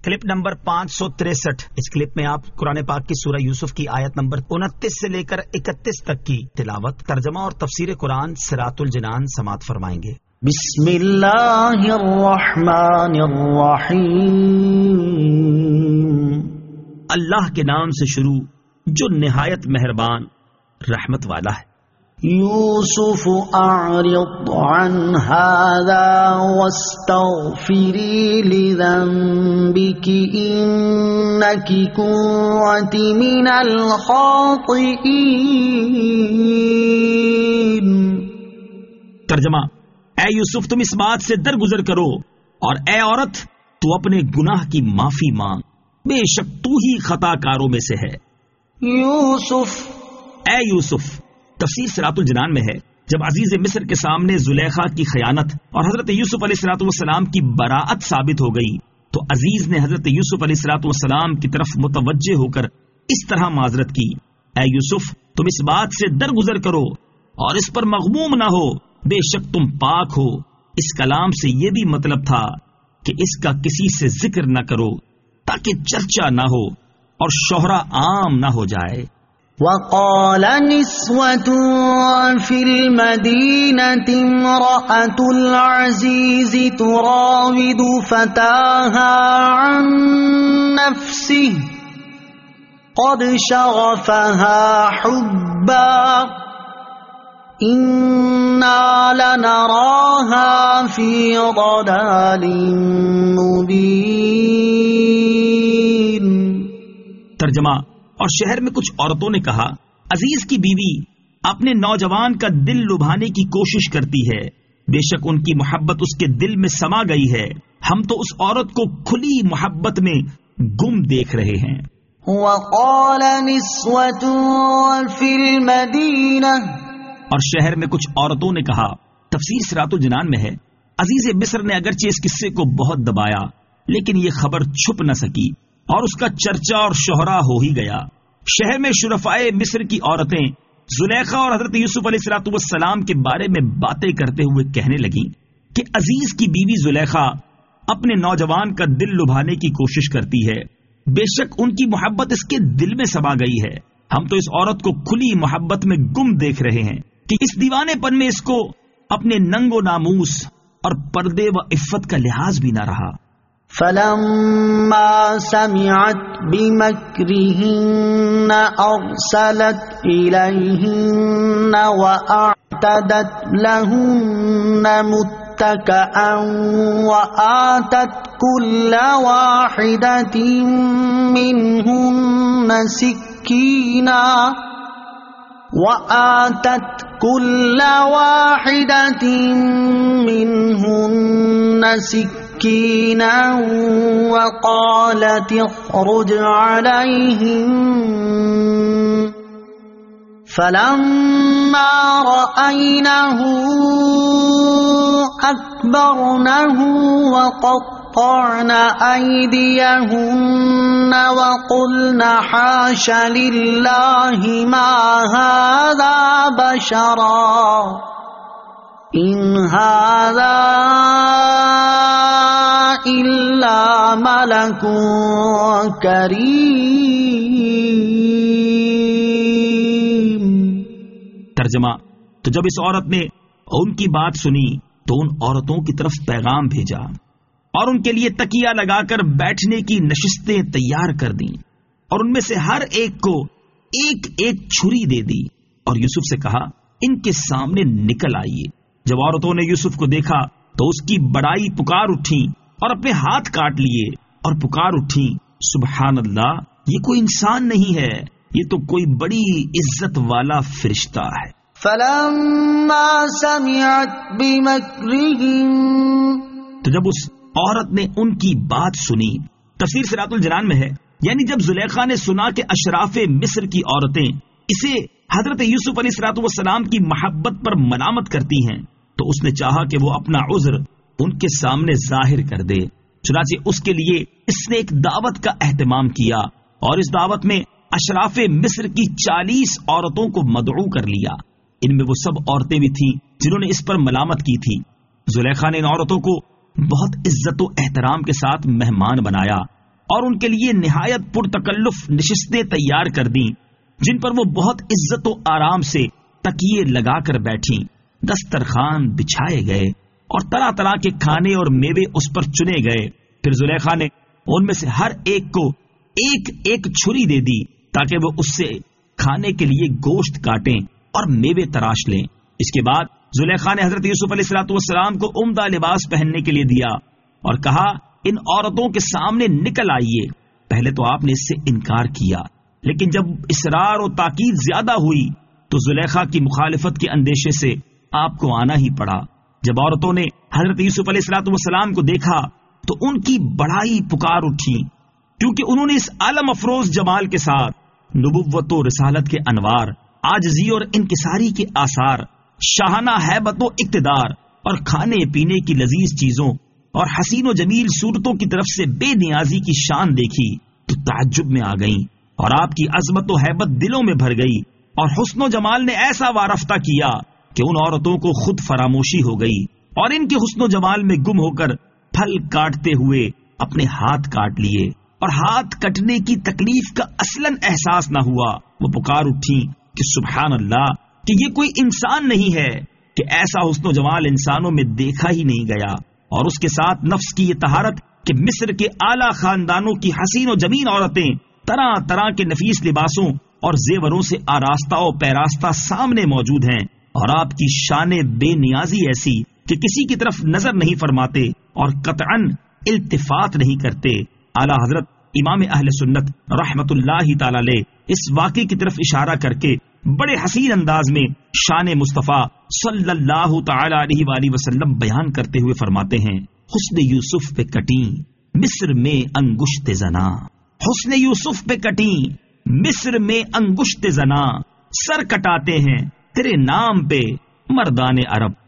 Clip number 563۔ اس clip میں آپ قرآن پاک کی سورہ یوسف کی آیت نمبر 29 سے لے کر 31 تک کی تلاوت، ترجمہ اور تفسیر قرآن صراط الجنان سماعت فرمائیں گے۔ بسم اللہ الرحمن الرحیم۔ اللہ کے نام سے شروع جو نہایت مہربان رحمت والا ہے۔ یوسف اعرض عن هذا واستغفری لذنبک انک کنت من الخاطئین۔ ترجمہ: اے یوسف تم اس بات سے درگزر کرو، اور اے عورت تو اپنے گناہ کی معافی مانگ، بے شک تو ہی خطا کاروں میں سے ہے۔ یوسف، اے یوسف، تفسیر صراط الجنان میں ہے جب عزیز مصر کے سامنے زلیخا کی خیانت اور حضرت یوسف علیہ الصلوۃ والسلام کی براءت ثابت ہو گئی تو عزیز نے حضرت یوسف علیہ الصلوۃ والسلام کی طرف متوجہ ہو کر اس طرح معذرت کی: اے یوسف تم اس بات سے درگزر کرو اور اس پر مغموم نہ ہو، بے شک تم پاک ہو۔ اس کلام سے یہ بھی مطلب تھا کہ اس کا کسی سے ذکر نہ کرو تاکہ چرچا نہ ہو اور شہرہ عام نہ ہو جائے۔ وقال نسوة في المدينة امرأة العزيز تراود فتاها عن نفسه قد شغفها حبا إنا لنراها في ضلال مبين۔ ترجمہ: اور شہر میں کچھ عورتوں نے کہا، عزیز کی بیوی اپنے نوجوان کا دل لبھانے کی کوشش کرتی ہے، بے شک ان کی محبت اس کے دل میں سما گئی ہے، ہم تو اس عورت کو کھلی محبت میں گم دیکھ رہے ہیں۔ وقال نسوة في المدينة، اور شہر میں کچھ عورتوں نے کہا۔ تفسیر صراط الجنان میں ہے عزیز مصر نے اگرچہ اس قصے کو بہت دبایا لیکن یہ خبر چھپ نہ سکی اور اس کا چرچا اور شہرہ ہو ہی گیا۔ شہر میں شرفائے مصر کی عورتیں زلیخا اور حضرت یوسف علیہ الصلوۃ والسلام کے بارے میں باتیں کرتے ہوئے کہنے لگیں کہ عزیز کی بیوی زلیخا اپنے نوجوان کا دل لبھانے کی کوشش کرتی ہے، بے شک ان کی محبت اس کے دل میں سما گئی ہے، ہم تو اس عورت کو کھلی محبت میں گم دیکھ رہے ہیں کہ اس دیوانے پن میں اس کو اپنے ننگ و ناموس اور پردے و عفت کا لحاظ بھی نہ رہا۔ فلما سمعت بمكرهن أرسلت إليهن وأعتدت لهن متكئا وآتت كل واحدة منهن سكينا وقالت اخرج عليهم فلما رأينه أكبرنه وقطعن أيديهن وقلن حاش لله ما هذا بشرا إن هذا إلا ملك کریم۔ ترجمہ: تو جب اس عورت نے ان کی بات سنی تو ان عورتوں کی طرف پیغام بھیجا اور ان کے لیے تکیہ لگا کر بیٹھنے کی نشستیں تیار کر دیں اور ان میں سے ہر ایک کو ایک ایک چھری دے دی اور یوسف سے کہا ان کے سامنے نکل آئیے۔ جب عورتوں نے یوسف کو دیکھا تو اس کی بڑائی پکار اٹھی اور اپنے ہاتھ کاٹ لیے اور پکار اٹھی، سبحان اللہ، یہ کوئی انسان نہیں ہے، یہ تو کوئی بڑی عزت والا فرشتہ ہے۔ فلما سمعت بمكرهن، تو جب اس عورت نے ان کی بات سنی، تفسیر صراط الجنان میں ہے یعنی جب زلیخا نے سنا کہ اشراف مصر کی عورتیں اسے حضرت یوسف علیہ الصلوۃ والسلام کی محبت پر ملامت کرتی ہیں تو اس نے چاہا کہ وہ اپنا عذر ان کے سامنے ظاہر کر دے، چنانچہ اس کے لیے اس نے ایک دعوت کا اہتمام کیا اور اس دعوت میں اشراف مصر کی 40 عورتوں کو مدعو کر لیا۔ ان میں وہ سب عورتیں بھی تھیں جنہوں نے اس پر ملامت کی تھی۔ زلیخا نے ان عورتوں کو بہت عزت و احترام کے ساتھ مہمان بنایا اور ان کے لیے نہایت پرتکلف نشستیں تیار کر دیں جن پر وہ بہت عزت و آرام سے تکیے لگا کر بیٹھیں. دسترخوان بچھائے گئے اور طرح طرح کے کھانے اور میوے اس پر چنے گئے. پھر زلیخا نے ان میں سے ہر ایک کو ایک ایک چھری دے دی تاکہ وہ اس سے کھانے کے لیے گوشت کاٹیں اور میوے تراش لیں. اس کے بعد زلیخا نے حضرت یوسف علیہ الصلوۃ والسلام کو عمدہ لباس پہننے کے لیے دیا اور کہا ان عورتوں کے سامنے نکل آئیے. پہلے تو آپ نے اس سے انکار کیا، لیکن جب اصرار و تاکید زیادہ ہوئی تو زلیخا کی مخالفت کے اندیشے سے آپ کو آنا ہی پڑا. جب عورتوں نے حضرت یوسف علیہ الصلوۃ والسلام کو دیکھا تو ان کی بڑائی پکار اٹھی، کیونکہ انہوں نے اس عالم افروز جمال کے ساتھ نبوت و رسالت کے انوار، عاجزی اور انکساری کے آثار، شاہانہ ہیبت و اقتدار اور کھانے پینے کی لذیذ چیزوں اور حسین و جمیل صورتوں کی طرف سے بے نیازی کی شان دیکھی تو تعجب میں آ گئیں، اور آپ کی عظمت و ہیبت دلوں میں بھر گئی، اور حسن و جمال نے ایسا وارفتہ کیا کہ ان عورتوں کو خود فراموشی ہو گئی، اور ان کے حسن و جمال میں گم ہو کر پھل کاٹتے ہوئے اپنے ہاتھ کاٹ لیے، اور ہاتھ کٹنے کی تکلیف کا اصلاً احساس نہ ہوا. وہ پکار اٹھی کہ سبحان اللہ، کہ یہ کوئی انسان نہیں ہے کہ ایسا حسن و جمال انسانوں میں دیکھا ہی نہیں گیا. اور اس کے ساتھ نفس کی یہ طہارت کہ مصر کے اعلیٰ خاندانوں کی حسین و جمیل عورتیں طرح طرح کے نفیس لباسوں اور زیوروں سے آراستہ و پیراستہ سامنے موجود ہیں، اور آپ کی شان بے نیازی ایسی کہ کسی کی طرف نظر نہیں فرماتے اور قطعاً التفات نہیں کرتے. اعلیٰ حضرت امام اہل سنت رحمت اللہ تعالی علیہ اس واقعے کی طرف اشارہ کر کے بڑے حسین انداز میں شان مصطفیٰ صلی اللہ تعالی علیہ وآلہ وسلم بیان کرتے ہوئے فرماتے ہیں، حسن یوسف پہ کٹیں مصر میں انگشت زنا، حسن یوسف پہ کٹیں مصر میں انگشت زنا، سر کٹاتے ہیں تیرے نام پہ مردان عرب.